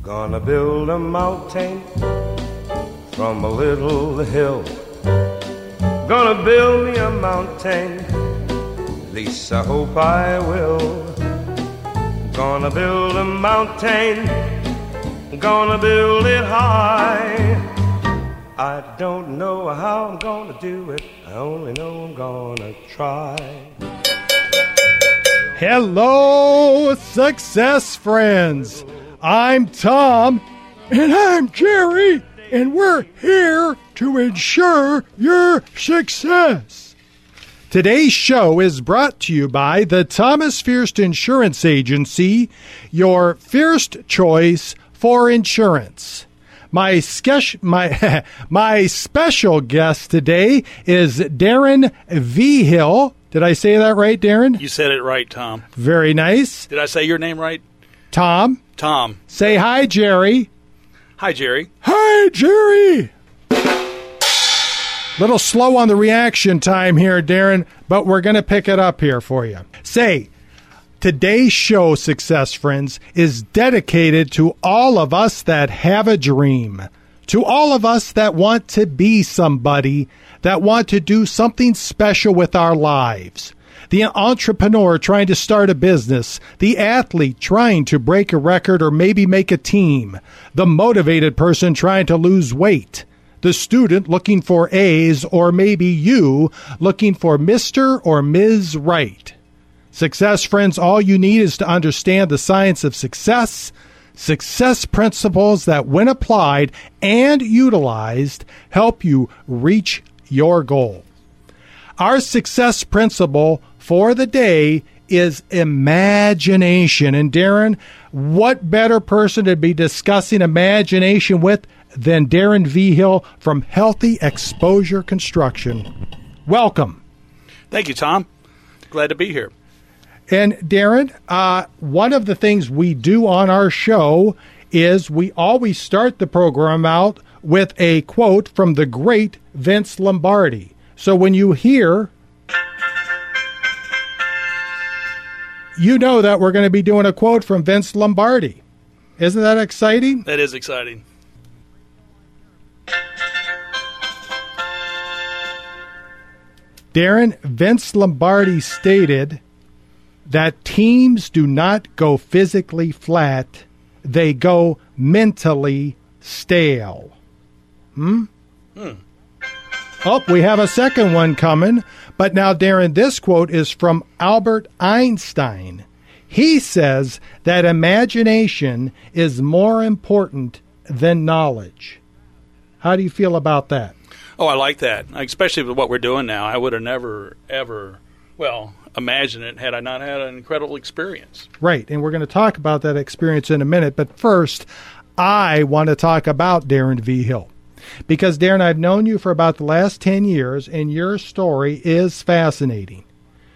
Gonna build a mountain from a little hill. Gonna build me a mountain, at least I hope I will. Gonna build a mountain, gonna build it high. I don't know how I'm gonna do it, I only know I'm gonna try. Hello, success friends. I'm Tom. And I'm Jerry. And we're here to ensure your success. Today's show is brought to you by the Thomas Fierst Insurance Agency, your first choice for insurance. My special guest today is Darren Vigil. Did I say that right, Darren? You said it right, Tom. Very nice. Did I say your name right? Tom. Tom. Say hi, Jerry. Hi, Jerry. Hi, Jerry. Little slow on the reaction time here, Darren, but we're going to pick it up here for you. Say, today's show, success friends, is dedicated to all of us that have a dream, to all of us that want to be somebody, that want to do something special with our lives. The entrepreneur trying to start a business, the athlete trying to break a record or maybe make a team, the motivated person trying to lose weight, the student looking for A's, or maybe you looking for Mr. or Ms. Right. Success friends, all you need is to understand the science of success principles that when applied and utilized help you reach your goal. Our success principle for the day is imagination. And Darren, what better person to be discussing imagination with than Darren Vigil from Healthy Exposure Construction. Welcome. Thank you, Tom. Glad to be here. And Darren, one of the things we do on our show is we always start the program out with a quote from the great Vince Lombardi. So when you hear, you know that we're going to be doing a quote from Vince Lombardi. Isn't that exciting? That is exciting. Darren, Vince Lombardi stated that teams do not go physically flat, they go mentally stale. Oh, we have a second one coming. But now, Darren, this quote is from Albert Einstein. He says that imagination is more important than knowledge. How do you feel about that? Oh, I like that, especially with what we're doing now. I would have never, ever, imagined it had I not had an incredible experience. Right, and we're going to talk about that experience in a minute. But first, I want to talk about Darren Vigil. Because, Darren, I've known you for about the last 10 years, and your story is fascinating.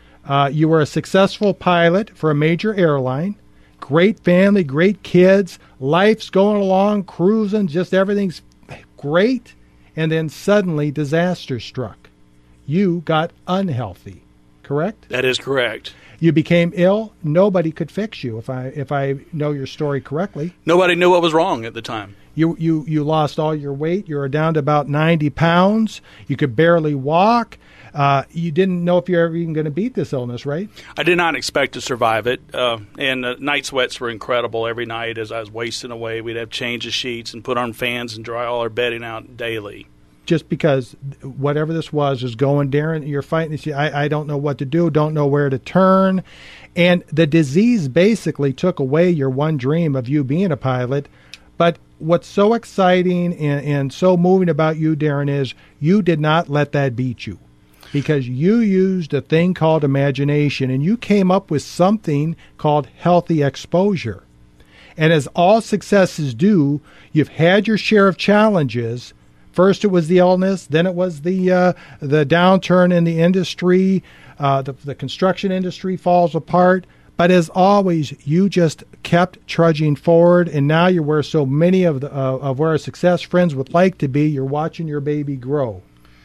You were a successful pilot for a major airline, great family, great kids, life's going along, cruising, just everything's great, and then suddenly disaster struck. You got unhealthy, correct? That is correct. You became ill. Nobody could fix you, if I know your story correctly. Nobody knew what was wrong at the time. You lost all your weight. You were down to about 90 pounds. You could barely walk. You didn't know if you were ever even going to beat this illness, right? I did not expect to survive it. And the night sweats were incredible every night as I was wasting away. We'd have change of sheets and put on fans and dry all our bedding out daily. Just because whatever this was is going, Darren, you're fighting this. I don't know what to do, don't know where to turn. And the disease basically took away your one dream of you being a pilot. But what's so exciting and so moving about you, Darren, is you did not let that beat you. Because you used a thing called imagination, and you came up with something called healthy exposure. And as all successes do, you've had your share of challenges. First it was the illness, then it was the downturn in the industry, the construction industry falls apart. But as always, you just kept trudging forward, and now you're where so many of where our success friends would like to be. You're watching your baby grow.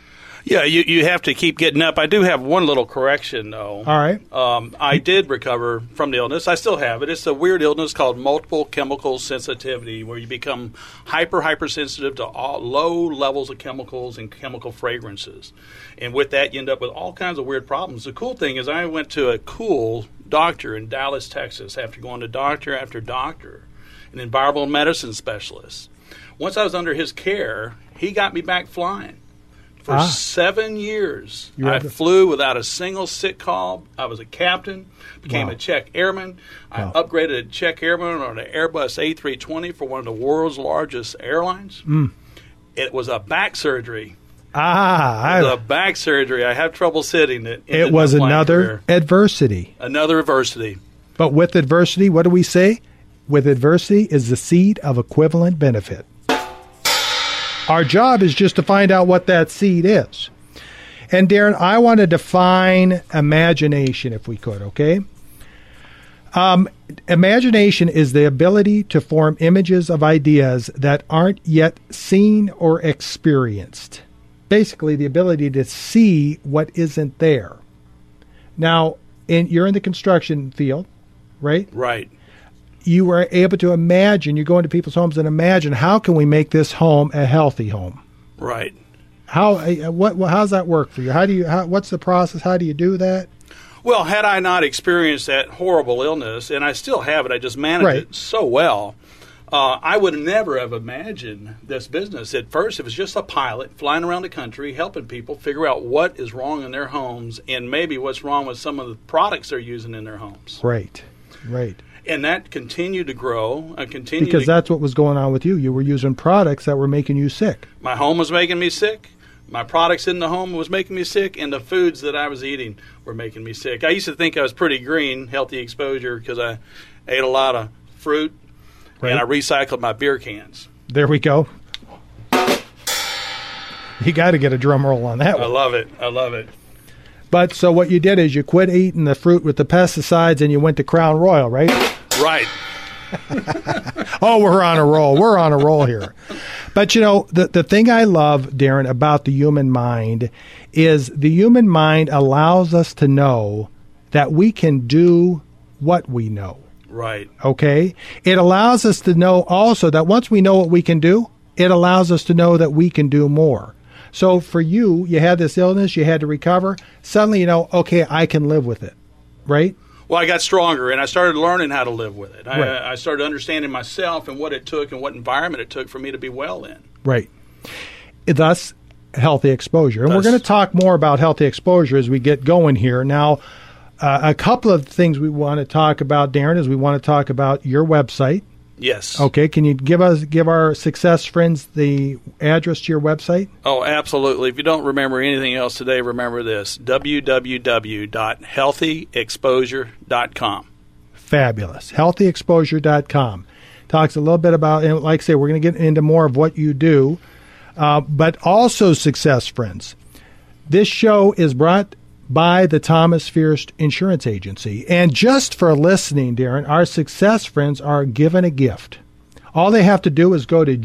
Yeah, you have to keep getting up. I do have one little correction, though. All right. I did recover from the illness. I still have it. It's a weird illness called multiple chemical sensitivity, where you become hypersensitive to all low levels of chemicals and chemical fragrances. And with that, you end up with all kinds of weird problems. The cool thing is I went to a cool doctor in Dallas, Texas, after going to doctor after doctor, an environmental medicine specialist. Once I was under his care, he got me back flying. For 7 years, I flew without a single sick call. I was a captain, became a check airman. I upgraded a check airman on an Airbus A320 for one of the world's largest airlines. It was a back surgery. A back surgery. I have trouble sitting. It was another adversity. Another adversity. But with adversity, what do we say? With adversity is the seed of equivalent benefit. Our job is just to find out what that seed is. And Darren, I want to define imagination if we could, okay? Imagination is the ability to form images of ideas that aren't yet seen or experienced. Basically, the ability to see what isn't there. Now, you're in the construction field, right? Right. You were able to imagine, you go into people's homes and imagine, how can we make this home a healthy home? Right. How's that work for you? What's the process? How do you do that? Well, had I not experienced that horrible illness, and I still have it, I just managed it so well, I would never have imagined this business. At first, it was just a pilot flying around the country, helping people figure out what is wrong in their homes and maybe what's wrong with some of the products they're using in their homes. Right. And that continued to grow. Because that's what was going on with you. You were using products that were making you sick. My home was making me sick. My products in the home was making me sick. And the foods that I was eating were making me sick. I used to think I was pretty green, healthy exposure, because I ate a lot of fruit. Right. And I recycled my beer cans. There we go. You got to get a drum roll on that one. I love it. But so what you did is you quit eating the fruit with the pesticides and you went to Crown Royal, right? Right. Oh, we're on a roll. We're on a roll here. But, you know, the thing I love, Darren, about the human mind is the human mind allows us to know that we can do what we know. Right. Okay? It allows us to know also that once we know what we can do, it allows us to know that we can do more. So for you had this illness, you had to recover. Suddenly, you know, okay, I can live with it, right? Well, I got stronger, and I started learning how to live with it. Right. I started understanding myself and what it took and what environment it took for me to be well in. Right. Thus, healthy exposure. And we're going to talk more about healthy exposure as we get going here. Now, a couple of things we want to talk about, Darren, is we want to talk about your website. Yes. Okay. Can you give our success friends the address to your website? Oh, absolutely. If you don't remember anything else today, remember this: www.healthyexposure.com. Fabulous. Healthyexposure.com. Talks a little bit about, and like I say, we're going to get into more of what you do, but also success friends. This show is brought by the Thomas Fierst Insurance Agency. And just for listening, Darren, our success friends are given a gift. All they have to do is go to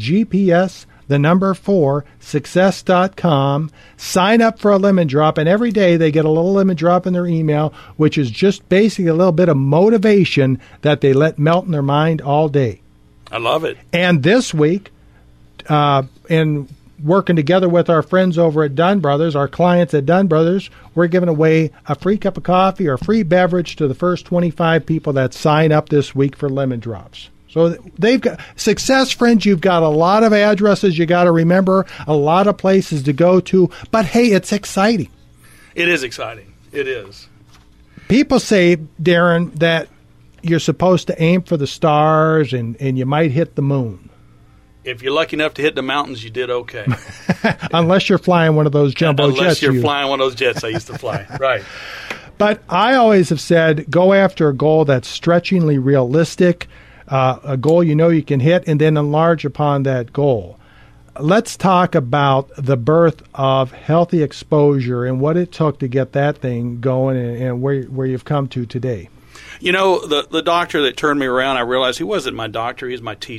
GPS4success.com, sign up for a lemon drop, and every day they get a little lemon drop in their email, which is just basically a little bit of motivation that they let melt in their mind all day. I love it. And this week, in working together with our friends over at Dunn Brothers, our clients at Dunn Brothers, we're giving away a free cup of coffee or a free beverage to the first 25 people that sign up this week for Lemon Drops. So they've got success friends. You've got a lot of addresses you got to remember, a lot of places to go to. But hey, it's exciting. It is exciting. It is. People say, Darren, that you're supposed to aim for the stars and you might hit the moon. If you're lucky enough to hit the mountains, you did okay. Unless you're flying one of those jumbo jets. Unless you're flying one of those jets I used to fly. Right. But I always have said, go after a goal that's stretchingly realistic, a goal you know you can hit, and then enlarge upon that goal. Let's talk about the birth of Healthy Exposure and what it took to get that thing going and where you've come to today. You know, the doctor that turned me around, I realized he wasn't my doctor, he was my teacher.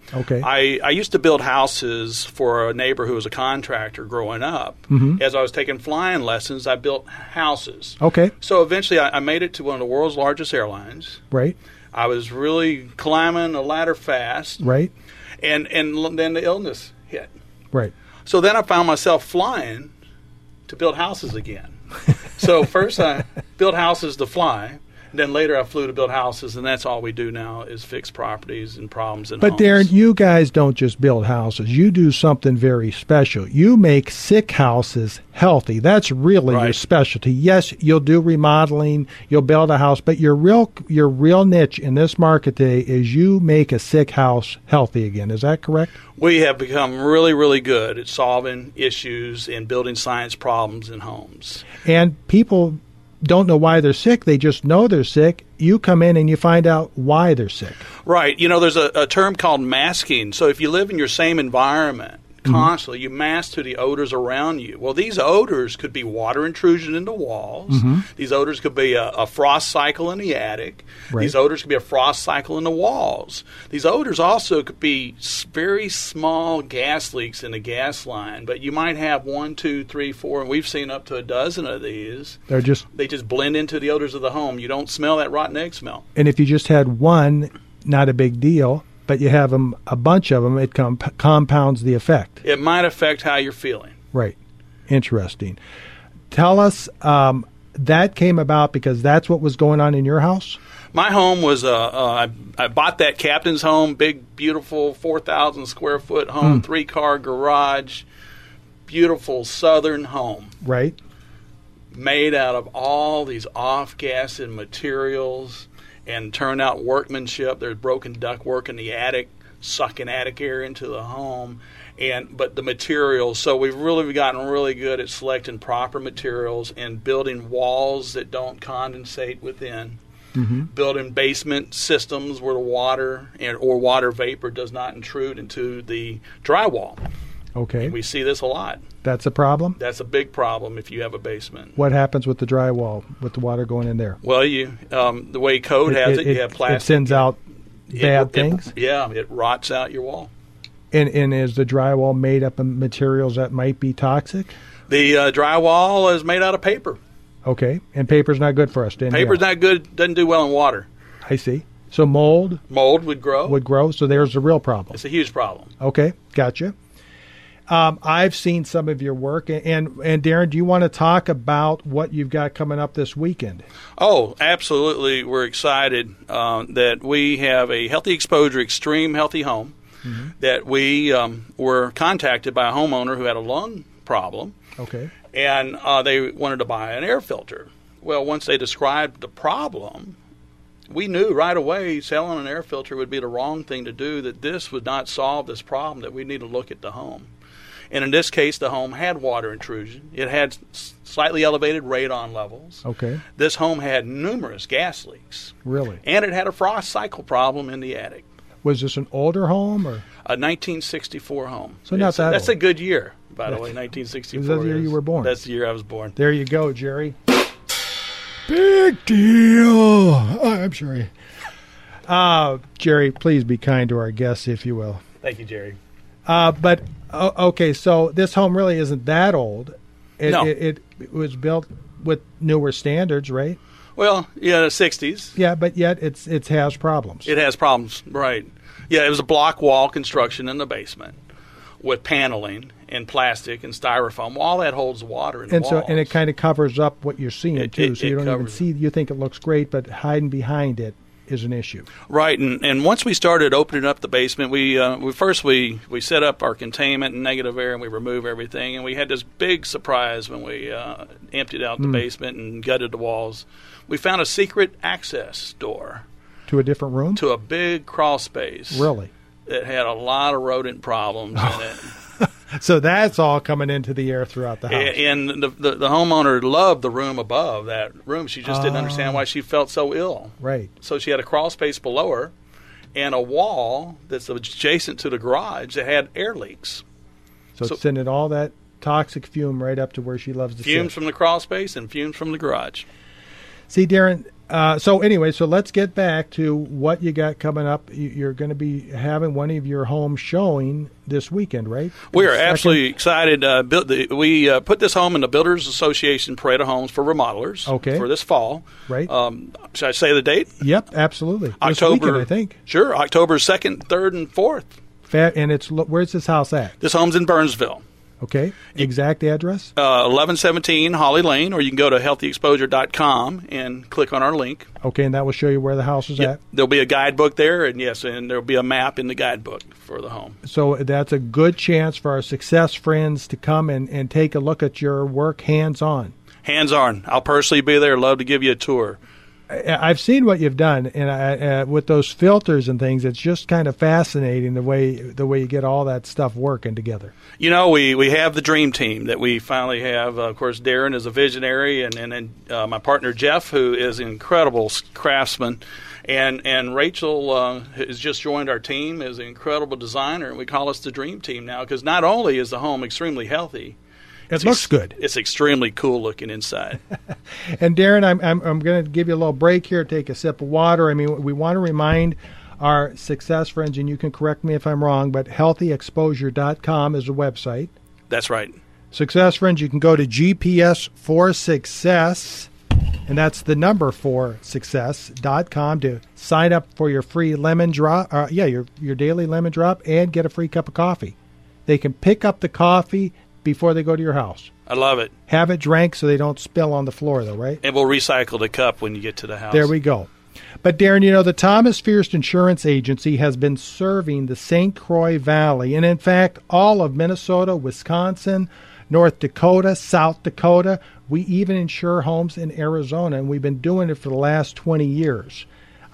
Okay. I used to build houses for a neighbor who was a contractor growing up. As I was taking flying lessons, I built houses. Okay. So eventually I made it to one of the world's largest airlines. Right. I was really climbing the ladder fast. Right. And then the illness hit. Right. So then I found myself flying to build houses again. So first I built houses to fly. Then later I flew to build houses, and that's all we do now is fix properties and problems in But homes. Darren, you guys don't just build houses. You do something very special. You make sick houses healthy. That's really your Right. specialty. Yes, you'll do remodeling, you'll build a house, but your real niche in this market today is you make a sick house healthy again. Is that correct? We have become really, really good at solving issues and building science problems in homes. And people don't know why they're sick. They just know they're sick. You come in and you find out why they're sick. Right. You know, there's a term called masking. So if you live in your same environment constantly, you mask to the odors around you. Well, these odors could be water intrusion into walls. These odors could be a frost cycle in the attic. Right. These odors could be a frost cycle in the walls. These odors also could be very small gas leaks in the gas line. But you might have 1, 2, 3, 4, and we've seen up to a dozen of these. They just blend into the odors of the home. You don't smell that rotten egg smell. And if you just had one, not a big deal. But you have them, a bunch of them, it compounds the effect. It might affect how you're feeling. Right. Interesting. Tell us, that came about because that's what was going on in your house? My home was, I bought that captain's home, big, beautiful, 4,000 square foot home, 3-car garage, beautiful southern home. Right. Made out of all these off-gassing materials and turned out workmanship. There's broken ductwork in the attic, sucking attic air into the home. But the materials, so we've really gotten really good at selecting proper materials and building walls that don't condensate within. Building basement systems where the water or water vapor does not intrude into the drywall. Okay. We see this a lot. That's a problem? That's a big problem if you have a basement. What happens with the drywall, with the water going in there? Well, the way code has it, you have plastic. It sends out bad things? It rots out your wall. And is the drywall made up of materials that might be toxic? The drywall is made out of paper. Okay. And paper's not good for us. Paper's not good, doesn't do well in water. I see. So mold? Mold would grow. So there's the real problem. It's a huge problem. Okay. Gotcha. I've seen some of your work. And Darren, do you want to talk about what you've got coming up this weekend? Oh, absolutely. We're excited that we have a Healthy Exposure Extreme Healthy Home that we were contacted by a homeowner who had a lung problem. Okay. And they wanted to buy an air filter. Well, once they described the problem, we knew right away selling an air filter would be the wrong thing to do, that this would not solve this problem, that we need to look at the home. And in this case, the home had water intrusion. It had slightly elevated radon levels. Okay. This home had numerous gas leaks. Really? And it had a frost cycle problem in the attic. Was this an older home or? A 1964 home. So not that That's old. a good year, by the way, 1964. Is that the year you were born? That's the year I was born. There you go, Jerry. Big deal. I'm sorry. Jerry, please be kind to our guests, if you will. Thank you, Jerry. Okay, so this home really isn't that old. No. It was built with newer standards, right? Well, yeah, the 60s. Yeah, but yet it has problems. It has problems, right. Yeah, it was a block wall construction in the basement with paneling and plastic and styrofoam. All that holds water in the walls. And it kind of covers up what you're seeing, too. So you don't even covers see, you think it looks great, but hiding behind it is an issue. Right, and once we started opening up the basement, we set up our containment and negative air, and we removed everything, and we had this big surprise when we emptied out the basement and gutted the walls. We found a secret access door To a different room? to a big crawl space. Really? That had a lot of rodent problems in it. So that's all coming into the air throughout the house. And the homeowner loved the room above that room. She just didn't understand why she felt so ill. Right. So she had a crawl space below her and a wall that's adjacent to the garage that had air leaks. So it's sending all that toxic fume right up to where she loves to Fumes sit. from the crawl space and fumes from the garage. See, Darren, So anyway, so let's get back to what you got coming up. You're going to be having one of your homes showing this weekend, right? We are absolutely excited. We put this home in the Builders Association Parade of Homes for remodelers for this fall. Right. Should I say the date? Yep, absolutely. October, this weekend, I think. Sure, October 2nd, 3rd, and 4th. And where's this house at? This home's in Burnsville. Okay. Exact address? 1117 Holly Lane, or you can go to healthyexposure.com and click on our link. Okay, and that will show you where the house is at? There'll be a guidebook there, and there'll be a map in the guidebook for the home. So that's a good chance for our Success friends to come and take a look at your work hands-on. Hands-on. I'll personally be there. Love to give you a tour. I've seen what you've done, and with those filters and things, it's just kind of fascinating the way you get all that stuff working together. You know, we have the dream team that we finally have. Of course, Darren is a visionary, and then my partner Jeff, who is an incredible craftsman, and Rachel has just joined our team as an incredible designer, and we call us the dream team now because not only is the home extremely healthy, it looks good. It's extremely cool looking inside. And Darren, I'm going to give you a little break here, take a sip of water. I mean, we want to remind our Success friends, and you can correct me if I'm wrong, but healthyexposure.com is a website. That's right. Success friends, you can go to GPS for Success, and that's the number for success.com to sign up for your free lemon drop, your daily lemon drop, and get a free cup of coffee. They can pick up the coffee before they go to your house. I love it. Have it drank so they don't spill on the floor, though, right? And we'll recycle the cup when you get to the house. There we go. But, Darren, you know, the Thomas Fierst Insurance Agency has been serving the St. Croix Valley, and in fact, all of Minnesota, Wisconsin, North Dakota, South Dakota. We even insure homes in Arizona, and we've been doing it for the last 20 years.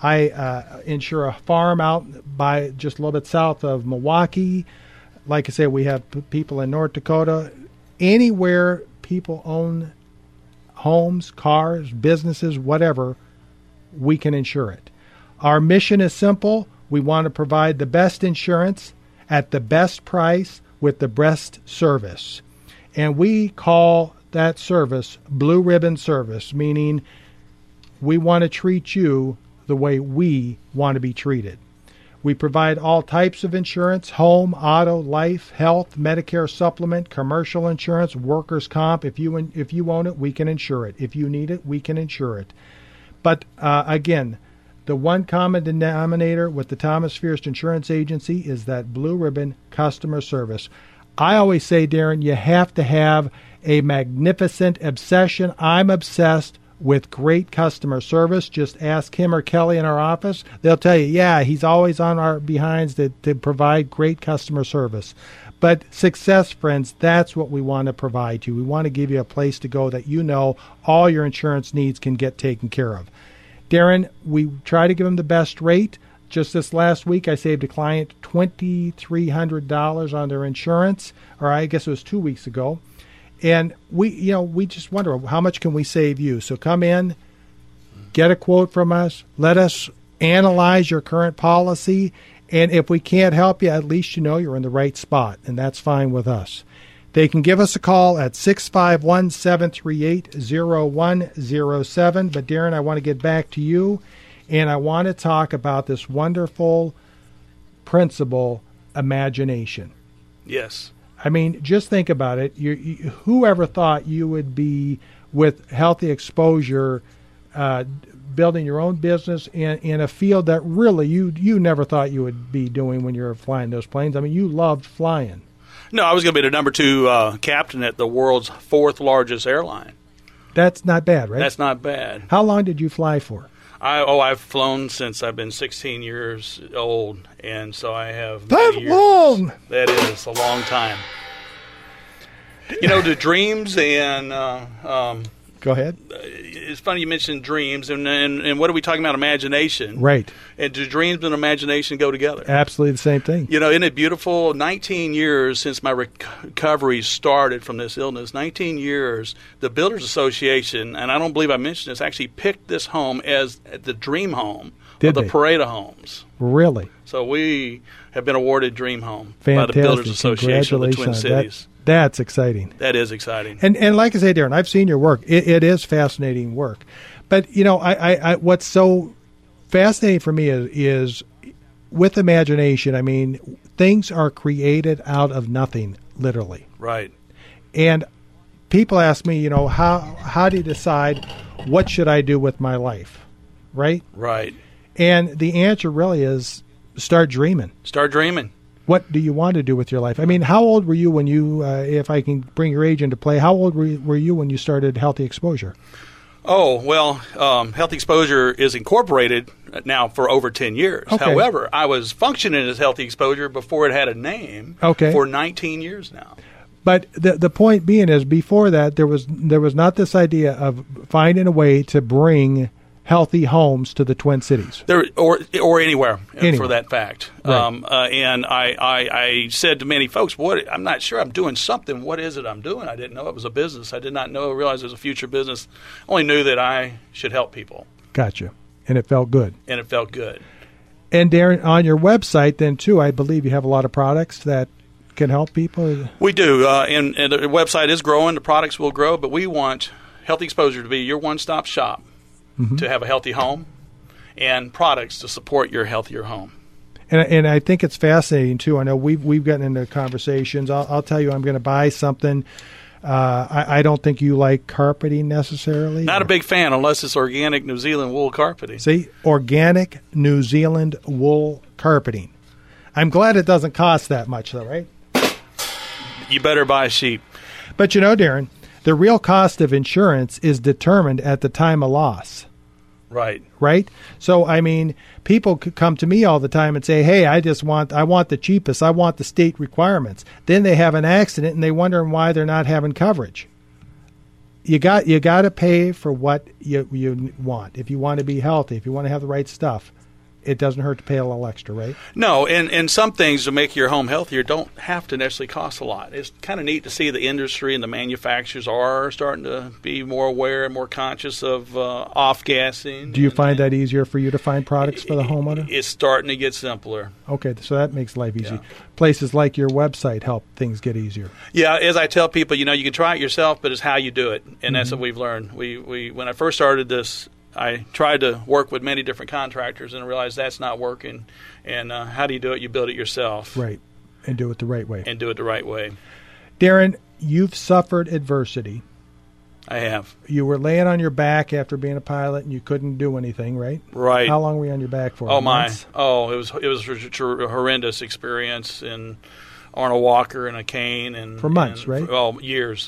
I insure a farm out by just a little bit south of Milwaukee. Like I say, we have people in North Dakota. Anywhere people own homes, cars, businesses, whatever, we can insure it. Our mission is simple. We want to provide the best insurance at the best price with the best service. And we call that service Blue Ribbon Service, meaning we want to treat you the way we want to be treated. We provide all types of insurance: home, auto, life, health, Medicare supplement, commercial insurance, workers' comp. If you own it, we can insure it. If you need it, we can insure it. But again, the one common denominator with the Thomas Fierst Insurance Agency is that blue ribbon customer service. I always say, Darren, you have to have a magnificent obsession. I'm obsessed with great customer service. Just ask him or Kelly in our office. They'll tell you, yeah, he's always on our behinds to provide great customer service. But Success friends, that's what we want to provide you. We want to give you a place to go that you know all your insurance needs can get taken care of. Darren, we try to give them the best rate. Just this last week, I saved a client $2,300 on their insurance, or I guess it was 2 weeks ago. And we just wonder, how much can we save you? So come in, get a quote from us, let us analyze your current policy, and if we can't help you, at least you know you're in the right spot, and that's fine with us. They can give us a call at 651-738-0107. But Darren, I want to get back to you, and I want to talk about this wonderful principle, imagination. Yes. I mean, just think about it. Whoever thought you would be with Healthy Exposure, building your own business in a field that really you never thought you would be doing when you were flying those planes? I mean, you loved flying. No, I was going to be the number 2 captain at the world's 4th largest airline. That's not bad, right? That's not bad. How long did you fly for? I've flown since I've been 16 years old, and so I have That many years. long! That is a long time. You know, the dreams and Go ahead. It's funny you mentioned dreams, and what are we talking about? Imagination, Right? And do dreams and imagination go together? Absolutely the same thing. You know, isn't it beautiful? 19 years since my recovery started from this illness. 19 years. The Builders Association, and I don't believe I mentioned this, actually picked this home as the dream home of the Parade of Homes. Really? So we have been awarded Dream Home Fantastic. by the Builders Association of the Twin Cities. That's exciting. That is exciting. And like I say, Darren, I've seen your work. It is fascinating work. But, you know, I what's so fascinating for me is with imagination, I mean, things are created out of nothing, literally. Right. And people ask me, you know, how do you decide what should I do with my life, right? Right. And the answer really is start dreaming. Start dreaming. What do you want to do with your life? I mean, how old were you when you, if I can bring your age into play, how old were you when you started Healthy Exposure? Oh, well, Healthy Exposure is incorporated now for over 10 years. Okay. However, I was functioning as Healthy Exposure before it had a name for 19 years now. But the point being is before that, there was not this idea of finding a way to bring healthy homes to the Twin Cities. Or anywhere, Anywhere. for that fact. Right. And I said to many folks, I'm not sure I'm doing something. What is it I'm doing? I didn't know it was a business. I did not realize it was a future business. I only knew that I should help people. Gotcha. And it felt good. And it felt good. And Darren, on your website then too, I believe you have a lot of products that can help people. We do. And the website is growing. The products will grow. But we want Healthy Exposure to be your one-stop shop. Mm-hmm. To have a healthy home and products to support your healthier home. And I think it's fascinating, too. I know we've gotten into conversations. I'll tell you I'm going to buy something. I don't think you like carpeting necessarily. Not a big fan unless it's organic New Zealand wool carpeting. See, organic New Zealand wool carpeting. I'm glad it doesn't cost that much, though, right? You better buy sheep. But you know, Darren, the real cost of insurance is determined at the time of loss. Right. Right? So, I mean, people could come to me all the time and say, hey, I want the cheapest. I want the state requirements. Then they have an accident and they wonder why they're not having coverage. You got to pay for what you want. If you want to be healthy, if you want to have the right stuff, it doesn't hurt to pay a little extra, right? No, and some things to make your home healthier don't have to necessarily cost a lot. It's kind of neat to see the industry and the manufacturers are starting to be more aware and more conscious of off-gassing. Do you find that easier for you to find products for the homeowner? It's starting to get simpler. Okay, so that makes life easy. Yeah. Places like your website help things get easier. Yeah, as I tell people, you can try it yourself, but it's how you do it, and that's what we've learned. We when I first started this, I tried to work with many different contractors and realized that's not working. And how do you do it? You build it yourself. Right. And do it the right way. Darren, you've suffered adversity. I have. You were laying on your back after being a pilot and you couldn't do anything, right? Right. How long were you on your back for? Oh, Months? it was a horrendous experience and on a walker and a cane. And for months, right? Years.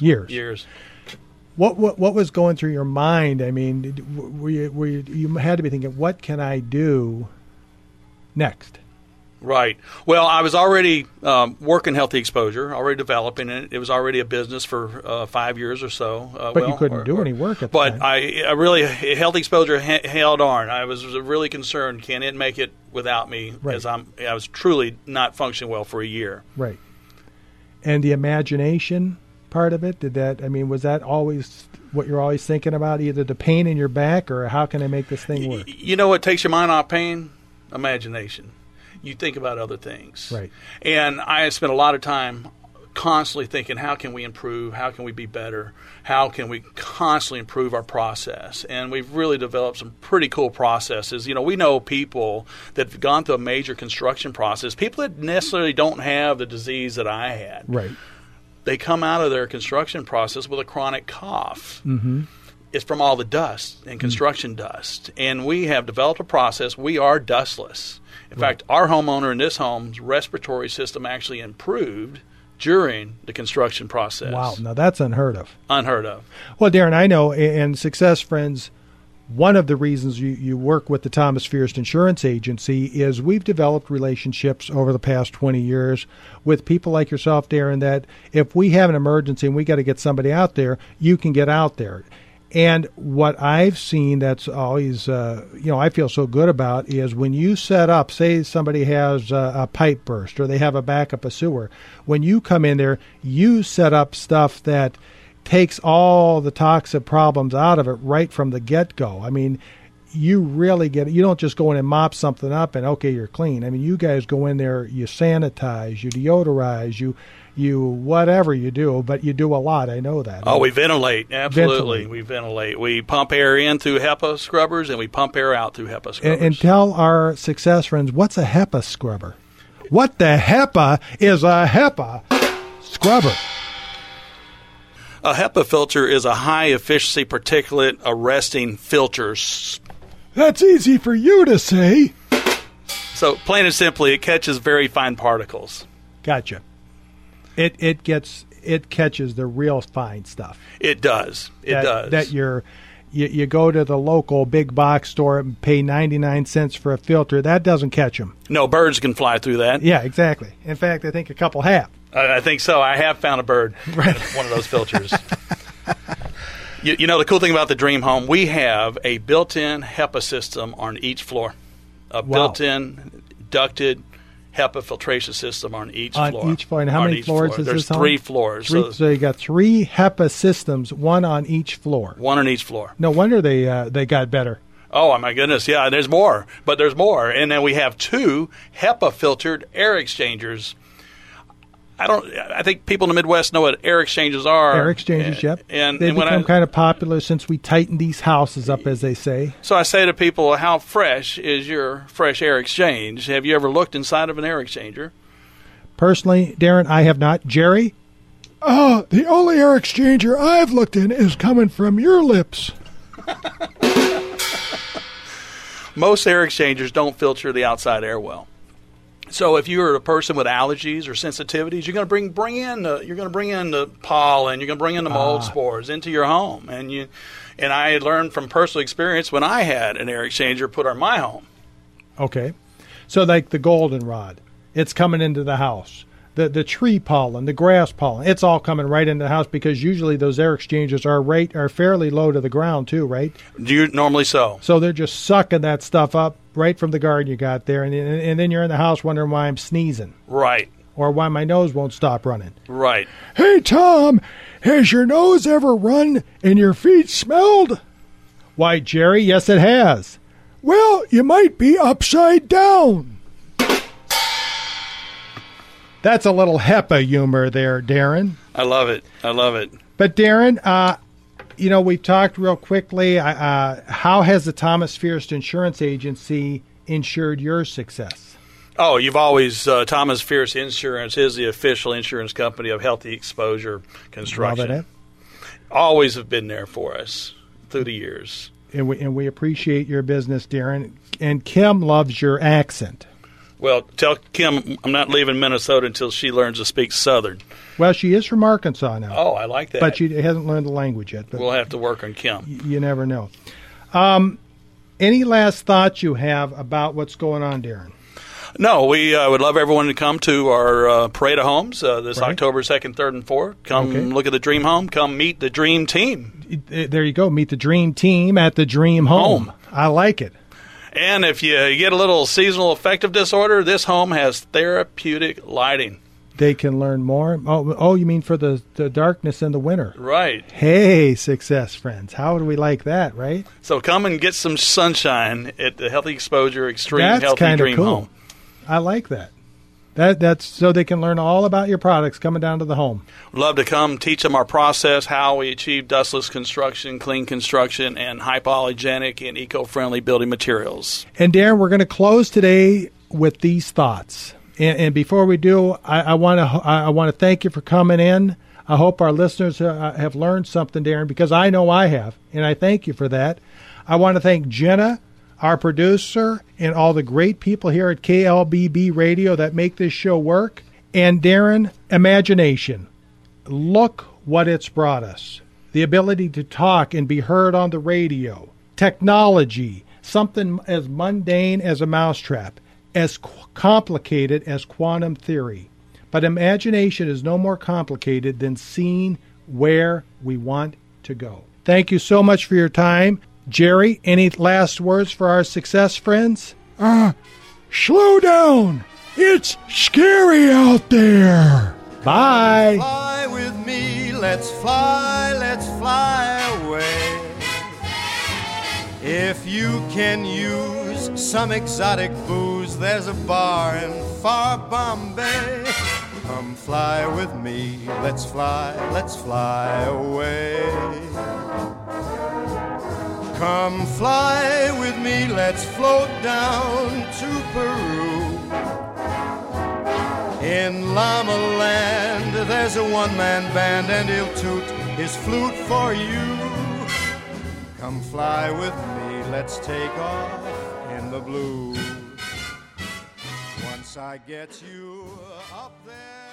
What was going through your mind? I mean, you had to be thinking, what can I do next? Right. Well, I was already working Healthy Exposure, already developing it. It was already a business for 5 years or so. But you couldn't do any work at the time. But I really, Healthy Exposure held on. I was really concerned, can it make it without me? Right. As I was truly not functioning well for a year. Right. And the imagination part of it, was that always what you're always thinking about, either the pain in your back or how can I make this thing work? You know what takes your mind off pain? Imagination. You think about other things. Right. And I spent a lot of time constantly thinking, how can we improve? How can we be better? How can we constantly improve our process? And we've really developed some pretty cool processes. We know people that have gone through a major construction process, people that necessarily don't have the disease that I had. Right. They come out of their construction process with a chronic cough. Mm-hmm. It's from all the dust and construction dust. And we have developed a process. We are dustless. In fact, our homeowner in this home's respiratory system actually improved during the construction process. Wow. Now that's unheard of. Unheard of. Well, Darren, I know, and Success Friends, one of the reasons you work with the Thomas Fierst Insurance Agency is we've developed relationships over the past 20 years with people like yourself, Darren, that if we have an emergency and we got to get somebody out there, you can get out there. And what I've seen that's always, I feel so good about is when you set up, say somebody has a pipe burst or they have a backup of sewer, when you come in there, you set up stuff that takes all the toxic problems out of it right from the get-go. I mean, you really get it. You don't just go in and mop something up and, okay, you're clean. I mean, you guys go in there, you sanitize, you deodorize, you whatever you do, but you do a lot. I know that. Oh, we ventilate. Absolutely. We ventilate. We pump air in through HEPA scrubbers, and we pump air out through HEPA scrubbers. And tell our success friends, what's a HEPA scrubber? What the HEPA is a HEPA scrubber? A HEPA filter is a high-efficiency particulate arresting filter. That's easy for you to say. So, plain and simply, it catches very fine particles. Gotcha. It catches the real fine stuff. It does. It does. That you go to the local big box store and pay 99 cents for a filter. That doesn't catch them. No, birds can fly through that. Yeah, exactly. In fact, I think a couple have. I think so. I have found a bird in one of those filters. You know, the cool thing about the Dream Home, we have a built-in HEPA system on each floor. A built-in ducted HEPA filtration system on each floor. On each floor. And how many floors is There's this on? 3 floors. So you got 3 HEPA systems, one on each floor. One on each floor. No wonder they got better. Oh, my goodness. Yeah, there's more. But there's more. And then we have 2 HEPA-filtered air exchangers. I think people in the Midwest know what air exchangers are. Air exchangers, yep. And they've become kind of popular since we tightened these houses up, as they say. So I say to people, how fresh is your fresh air exchange? Have you ever looked inside of an air exchanger? Personally, Darren, I have not. Jerry? The only air exchanger I've looked in is coming from your lips. Most air exchangers don't filter the outside air well. So if you're a person with allergies or sensitivities, you're going to bring in the pollen, you're going to bring in the mold spores into your home. And I learned from personal experience when I had an air exchanger put on my home. Okay. So like the goldenrod, it's coming into the house. The tree pollen, the grass pollen, it's all coming right into the house because usually those air exchangers are fairly low to the ground too, right? Normally so. So they're just sucking that stuff up right from the garden you got there, and then you're in the house wondering why I'm sneezing. Right. Or why my nose won't stop running. Right. Hey, Tom, has your nose ever run and your feet smelled? Why, Jerry, yes it has. Well, you might be upside down. That's a little HEPA humor there, Darren. I love it. But, Darren, we've talked real quickly. How has the Thomas Fierst Insurance Agency ensured your success? Oh, you've always, Thomas Fierst Insurance is the official insurance company of Healthy Exposure Construction. Love it. Always have been there for us through the years. And we appreciate your business, Darren. And Kim loves your accent. Well, tell Kim I'm not leaving Minnesota until she learns to speak Southern. Well, she is from Arkansas now. Oh, I like that. But she hasn't learned the language yet. But we'll have to work on Kim. You never know. Any last thoughts you have about what's going on, Darren? No, we would love everyone to come to our Parade of Homes this October 2nd, 3rd, and 4th. Come look at the Dream Home. Come meet the Dream Team. There you go. Meet the Dream Team at the Dream Home. I like it. And if you get a little seasonal affective disorder, this home has therapeutic lighting. They can learn more. Oh, you mean for the darkness in the winter? Right. Hey, success friends. How would we like that, right? So come and get some sunshine at the Healthy Exposure Extreme That's Healthy Dream cool. Home. I like that. That's so they can learn all about your products coming down to the home. We'd love to come teach them our process, how we achieve dustless construction, clean construction, and hypoallergenic and eco-friendly building materials. And Darren, we're going to close today with these thoughts. And before we do, I want to thank you for coming in. I hope our listeners have learned something, Darren, because I know I have, and I thank you for that. I want to thank Jenna, our producer, and all the great people here at KLBB Radio that make this show work. And Darren, imagination. Look what it's brought us. The ability to talk and be heard on the radio. Technology, something as mundane as a mousetrap, as complicated as quantum theory. But imagination is no more complicated than seeing where we want to go. Thank you so much for your time. Jerry, any last words for our success friends? Slow down. It's scary out there. Bye. Fly with me, let's fly away. If you can use some exotic booze. There's a bar in far Bombay. Come fly with me, let's fly away. Come fly with me, let's float down to Peru. In Llama Land, there's a one-man band, and he'll toot his flute for you. Come fly with me, let's take off in the blue. Once I get you up there.